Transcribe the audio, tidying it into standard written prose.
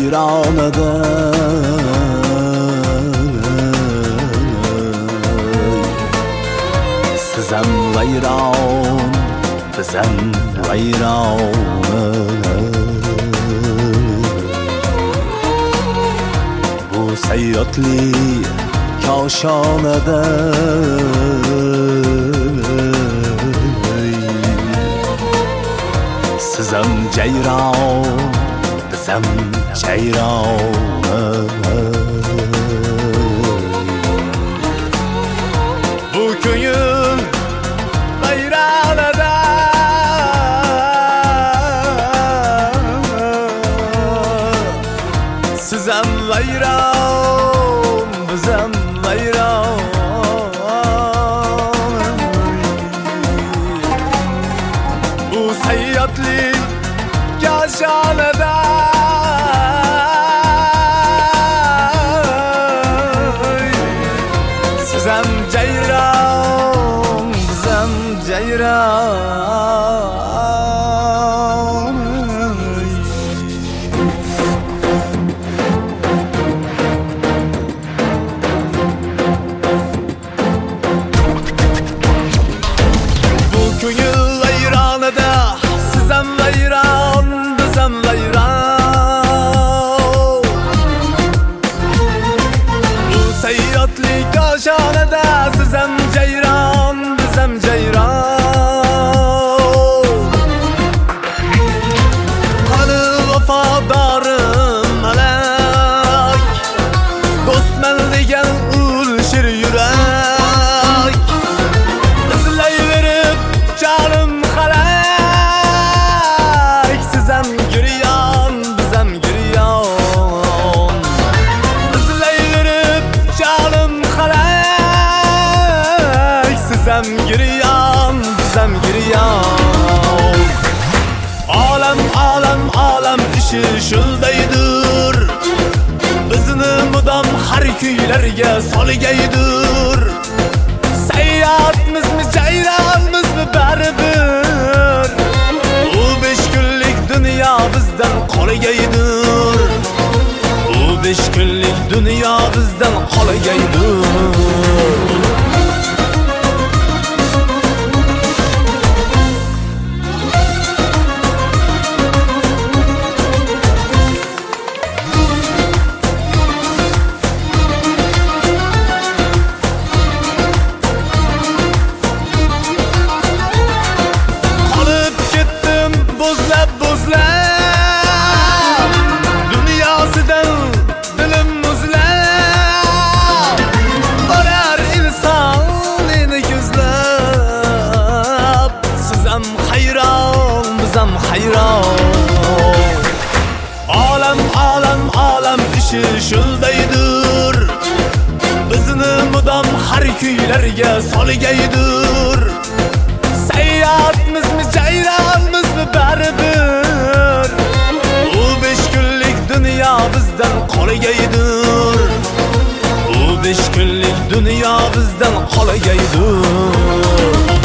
vayronada sizam vayron, bizam vayron. Bu sayyotli koshonada sizam jayron, bizam jayron. Bu ko'ngil vayronada sizam vayron, bizam vayron. Bu sayyotli koshonada sizam jayron, bizam jayron. Bu ko'ngil vayronada sizam vayron, bizam vayron. Bu sayyotli koshonada sizam jayron, bizam jayron. Qani vafodorim malak, do'stman degan ul shir yurak, izlayverib jonim xalak. Sizam giryon, bizam giryon, izlayverib jonim xalak. Sizam giryon, bizam giryon. Olam olam olam ishi shuldaydir, bizni mudom har kuylarga solgaydir. Sayyotmizmi jayronmizmi baribir, u 5 kunlik dunyo bizdan qolgaydir. U 5 kunlik dunyo bizdan qolgaydir. Qolib ketdim buzlab buzlab, dunyosidan dilim muzlab. Borar inson meni ko'zlab, sizam hayron, bizam hayron. Olam olam olam ishi shuldaydir, bizni mudom har kuylarga solgaydir. Sayyotmizmi jayronmizmi baribir, u 5 kunlik dunyo bizdan qolgaydir. U 5 kunlik dunyo bizdan qolgaydir.